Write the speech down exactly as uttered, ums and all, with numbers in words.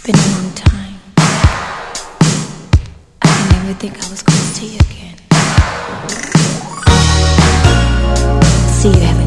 been a long time. I can never think I was going to see you again. See you having